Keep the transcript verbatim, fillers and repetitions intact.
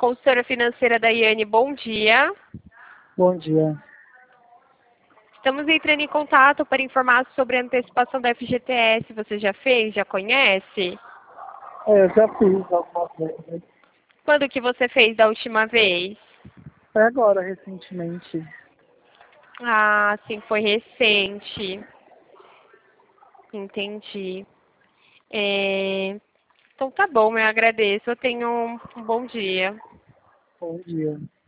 consultora financeira da Iane, bom dia. Bom dia. Estamos entrando em contato para informar sobre a antecipação da F G T S. Você já fez? Já conhece? É, eu já fiz algumas vezes. Quando que você fez da última vez? Foi agora, recentemente. Ah, sim, foi recente. Entendi. É... Então tá bom, eu agradeço. Eu tenho um um bom dia. Bom dia.